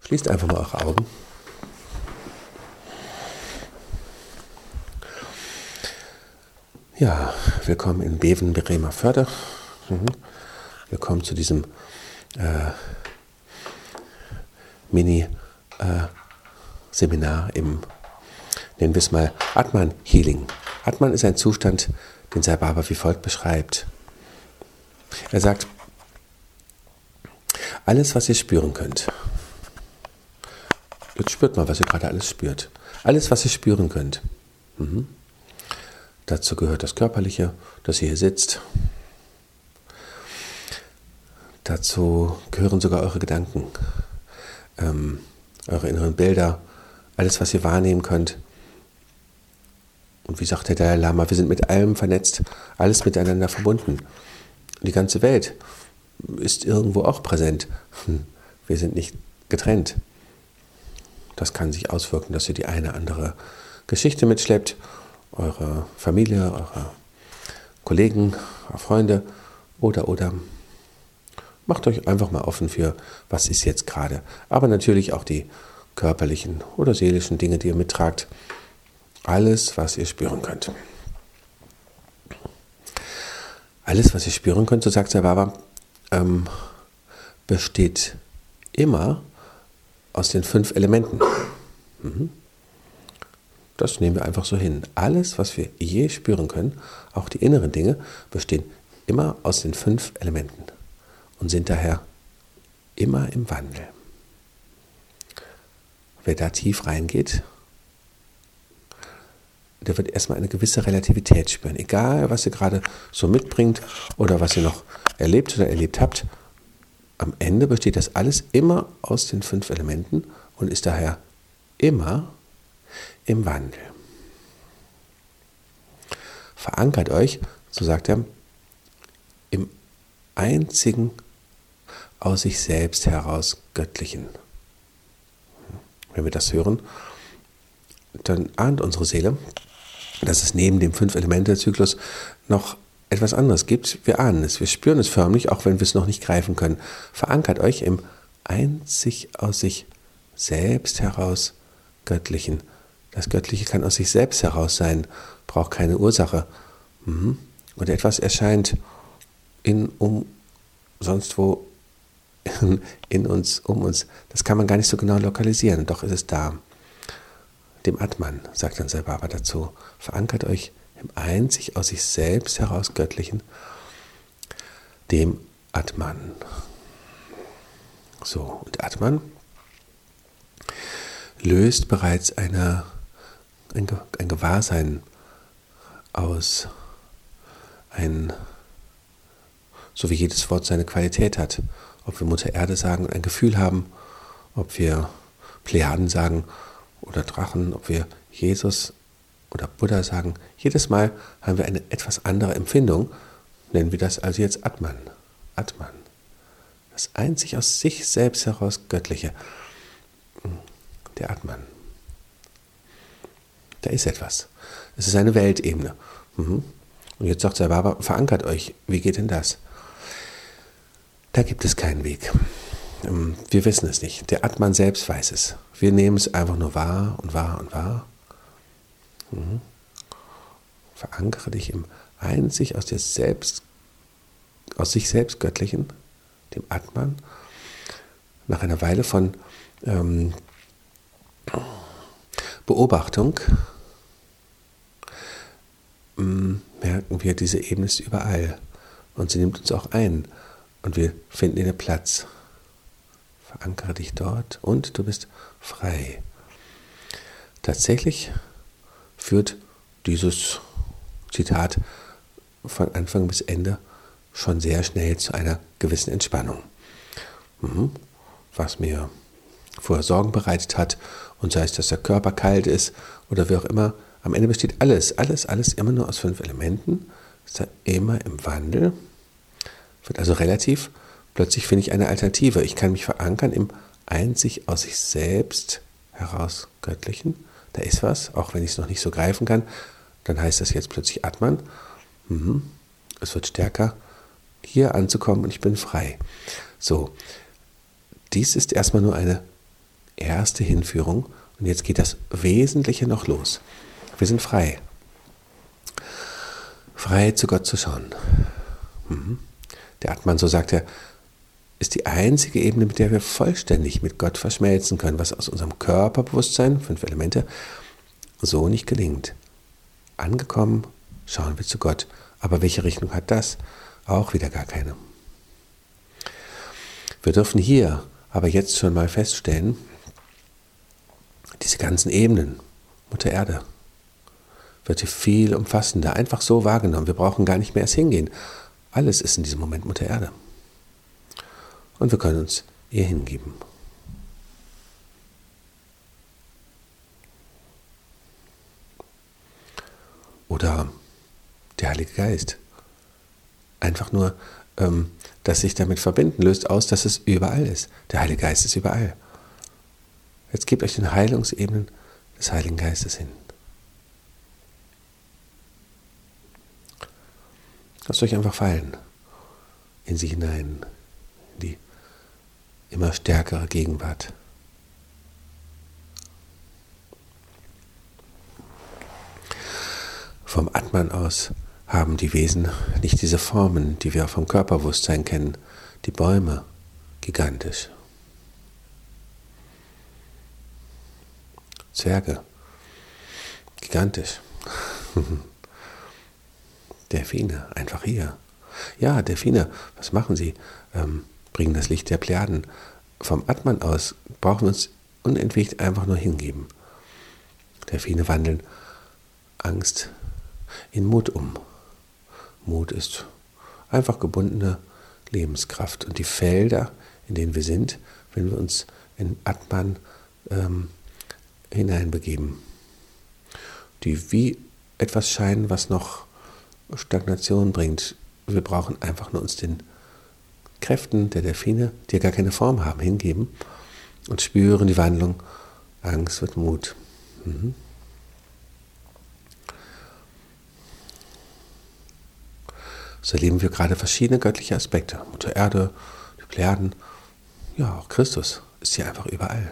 Schließt einfach mal eure Augen. Ja, willkommen in Beven, Bremervörde. Willkommen zu diesem Mini-Seminar im, nennen wir es mal, Atman Healing. Atman ist ein Zustand, den Sai Baba wie folgt beschreibt. Er sagt, alles, was ihr spüren könnt, jetzt spürt mal, was ihr gerade alles spürt. Alles, was ihr spüren könnt. Dazu gehört das Körperliche, dass ihr hier sitzt. Dazu gehören sogar eure Gedanken, eure inneren Bilder, alles, was ihr wahrnehmen könnt. Und wie sagt der Dalai Lama, wir sind mit allem vernetzt, alles miteinander verbunden. Die ganze Welt ist irgendwo auch präsent. Wir sind nicht getrennt. Das kann sich auswirken, dass ihr die eine andere Geschichte mitschleppt, eure Familie, eure Kollegen, eure Freunde oder. Macht euch einfach mal offen für, was ist jetzt gerade. Aber natürlich auch die körperlichen oder seelischen Dinge, die ihr mittragt. Alles, was ihr spüren könnt. Alles, was ihr spüren könnt, so sagt Sai Baba, besteht immer aus den 5 Elementen. Das nehmen wir einfach so hin. Alles, was wir je spüren können, auch die inneren Dinge, bestehen immer aus den 5 Elementen und sind daher immer im Wandel. Wer da tief reingeht, der wird erstmal eine gewisse Relativität spüren. Egal, was ihr gerade so mitbringt oder was ihr noch erlebt oder erlebt habt, am Ende besteht das alles immer aus den 5 Elementen und ist daher immer im Wandel. Verankert euch, so sagt er, im einzigen aus sich selbst heraus Göttlichen. Wenn wir das hören, dann ahnt unsere Seele, dass es neben dem 5-Elemente-Zyklus noch etwas anderes gibt. Wir ahnen es, wir spüren es förmlich, auch wenn wir es noch nicht greifen können. Verankert euch im einzig aus sich selbst heraus Göttlichen. Das Göttliche kann aus sich selbst heraus sein, braucht keine Ursache. Und etwas erscheint sonst wo in uns, um uns. Das kann man gar nicht so genau lokalisieren, doch ist es da. Dem Atman, sagt dann Sai Baba dazu, verankert euch im einzig aus sich selbst heraus Göttlichen, dem Atman. So, und Atman löst bereits ein Gewahrsein aus, so wie jedes Wort seine Qualität hat. Ob wir Mutter Erde sagen und ein Gefühl haben, ob wir Plejaden sagen oder Drachen, ob wir Jesus oder Buddha sagen, jedes Mal haben wir eine etwas andere Empfindung, nennen wir das also jetzt Atman. Atman. Das einzig aus sich selbst heraus Göttliche. Der Atman. Da ist etwas. Es ist eine Weltebene. Und jetzt sagt Sai Baba, verankert euch. Wie geht denn das? Da gibt es keinen Weg. Wir wissen es nicht. Der Atman selbst weiß es. Wir nehmen es einfach nur wahr und wahr und wahr. Verankere dich im einzig aus sich selbst Göttlichen, dem Atman. Nach einer Weile von Beobachtung merken wir, diese Ebene ist überall und sie nimmt uns auch ein und wir finden ihr Platz. Verankere dich dort und du bist frei. Tatsächlich führt dieses Zitat von Anfang bis Ende schon sehr schnell zu einer gewissen Entspannung. Was mir vorher Sorgen bereitet hat, und sei es, dass der Körper kalt ist oder wie auch immer, am Ende besteht alles immer nur aus 5 Elementen, ist immer im Wandel, wird also relativ. Plötzlich finde ich eine Alternative. Ich kann mich verankern im einzig aus sich selbst heraus Göttlichen. Da ist was, auch wenn ich es noch nicht so greifen kann. Dann heißt das jetzt plötzlich Atman. Es wird stärker, hier anzukommen und ich bin frei. So, dies ist erstmal nur eine erste Hinführung und jetzt geht das Wesentliche noch los. Wir sind frei. Frei zu Gott zu schauen. Der Atman, so sagt er, ist die einzige Ebene, mit der wir vollständig mit Gott verschmelzen können, was aus unserem Körperbewusstsein, 5 Elemente, so nicht gelingt. Angekommen, schauen wir zu Gott. Aber welche Richtung hat das? Auch wieder gar keine. Wir dürfen hier aber jetzt schon mal feststellen, diese ganzen Ebenen, Mutter Erde, wird hier viel umfassender, einfach so wahrgenommen. Wir brauchen gar nicht mehr erst hingehen. Alles ist in diesem Moment Mutter Erde. Und wir können uns ihr hingeben. Oder der Heilige Geist. Einfach nur, das sich damit verbinden, löst aus, dass es überall ist. Der Heilige Geist ist überall. Jetzt gebt euch den Heilungsebenen des Heiligen Geistes hin. Lasst euch einfach fallen in sie hinein, in die immer stärkere Gegenwart. Vom Atman aus haben die Wesen nicht diese Formen, die wir vom Körperbewusstsein kennen, die Bäume, gigantisch. Zwerge, gigantisch. Delfine, einfach hier. Ja, Delfine, was machen sie? Bringen das Licht der Plejaden. Vom Atman aus brauchen wir uns unentwegt einfach nur hingeben. Delfine wandeln Angst in Mut um. Mut ist einfach gebundene Lebenskraft. Und die Felder, in denen wir sind, wenn wir uns in Atman hineinbegeben, die wie etwas scheinen, was noch Stagnation bringt. Wir brauchen einfach nur uns den Kräften der Delfine, die ja gar keine Form haben, hingeben und spüren die Wandlung. Angst wird Mut. So erleben wir gerade verschiedene göttliche Aspekte. Mutter Erde, die Plejaden, ja, auch Christus ist hier einfach überall.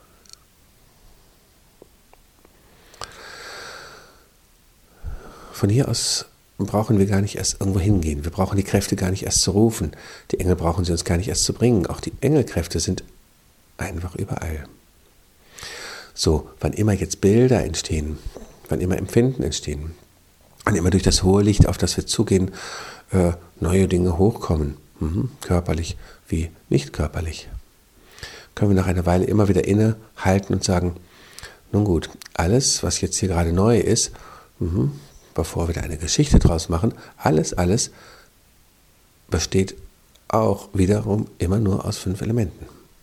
Von hier aus brauchen wir gar nicht erst irgendwo hingehen. Wir brauchen die Kräfte gar nicht erst zu rufen. Die Engel brauchen sie uns gar nicht erst zu bringen. Auch die Engelkräfte sind einfach überall. So, wann immer jetzt Bilder entstehen, wann immer Empfinden entstehen, wann immer durch das hohe Licht, auf das wir zugehen, neue Dinge hochkommen, körperlich wie nicht körperlich, können wir nach einer Weile immer wieder innehalten und sagen, nun gut, alles, was jetzt hier gerade neu ist, bevor wir da eine Geschichte draus machen, alles besteht auch wiederum immer nur aus 5 Elementen.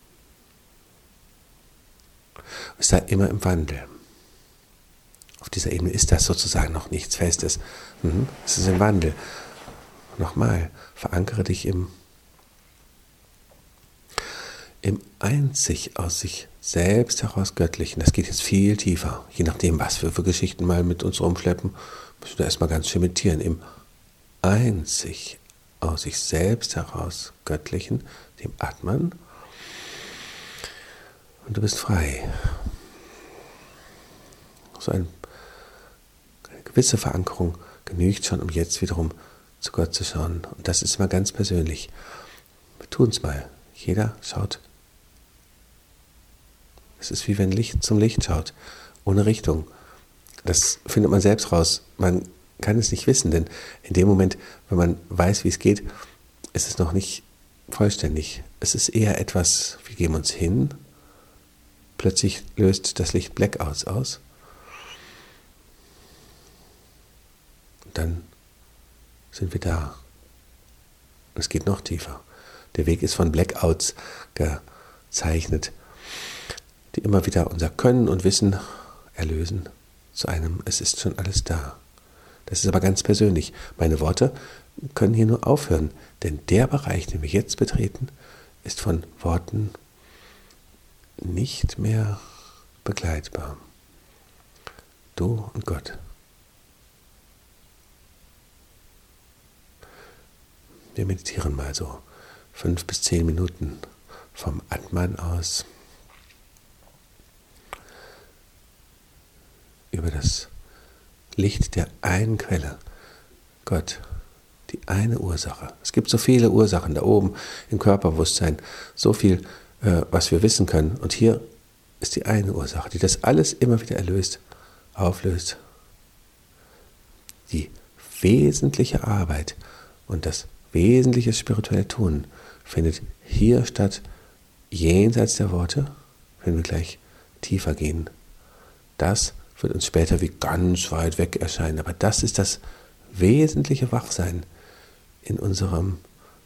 Es sei immer im Wandel. Auf dieser Ebene ist das sozusagen noch nichts Festes. Es ist im Wandel. Nochmal, verankere dich im einzig aus sich selbst heraus Göttlichen. Das geht jetzt viel tiefer. Je nachdem, was wir für Geschichten mal mit uns rumschleppen, müssen wir erstmal ganz schön meditieren. Im einzig aus sich selbst heraus Göttlichen, dem Atman. Und du bist frei. So eine gewisse Verankerung genügt schon, um jetzt wiederum zu Gott zu schauen. Und das ist mal ganz persönlich. Wir tun es mal. Jeder schaut. Es ist wie wenn Licht zum Licht schaut, ohne Richtung. Das findet man selbst raus. Man kann es nicht wissen, denn in dem Moment, wenn man weiß, wie es geht, ist es noch nicht vollständig. Es ist eher etwas, wir geben uns hin, plötzlich löst das Licht Blackouts aus. Und dann sind wir da. Und es geht noch tiefer. Der Weg ist von Blackouts gezeichnet, die immer wieder unser Können und Wissen erlösen zu einem, es ist schon alles da. Das ist aber ganz persönlich. Meine Worte können hier nur aufhören, denn der Bereich, den wir jetzt betreten, ist von Worten nicht mehr begleitbar. Du und Gott. Wir meditieren mal so 5 bis 10 Minuten vom Atman aus. über das Licht der einen Quelle, Gott, die eine Ursache. Es gibt so viele Ursachen da oben im Körperbewusstsein, so viel, was wir wissen können. Und hier ist die eine Ursache, die das alles immer wieder erlöst, auflöst. Die wesentliche Arbeit und das wesentliche spirituelle Tun findet hier statt, jenseits der Worte, wenn wir gleich tiefer gehen. Das wird uns später wie ganz weit weg erscheinen, aber das ist das wesentliche Wachsein in unserer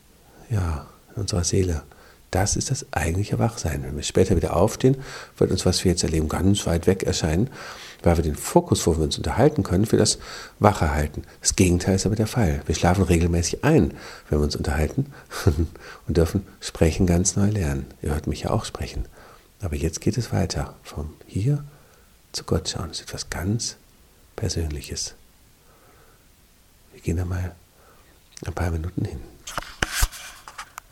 Seele. Das ist das eigentliche Wachsein. Wenn wir später wieder aufstehen, wird uns, was wir jetzt erleben, ganz weit weg erscheinen, weil wir den Fokus, wo wir uns unterhalten können, für das Wache halten. Das Gegenteil ist aber der Fall. Wir schlafen regelmäßig ein, wenn wir uns unterhalten und dürfen sprechen ganz neu lernen. Ihr hört mich ja auch sprechen. Aber jetzt geht es weiter. Vom Hier zu Gott schauen. Das ist etwas ganz Persönliches. Wir gehen da mal ein paar Minuten hin.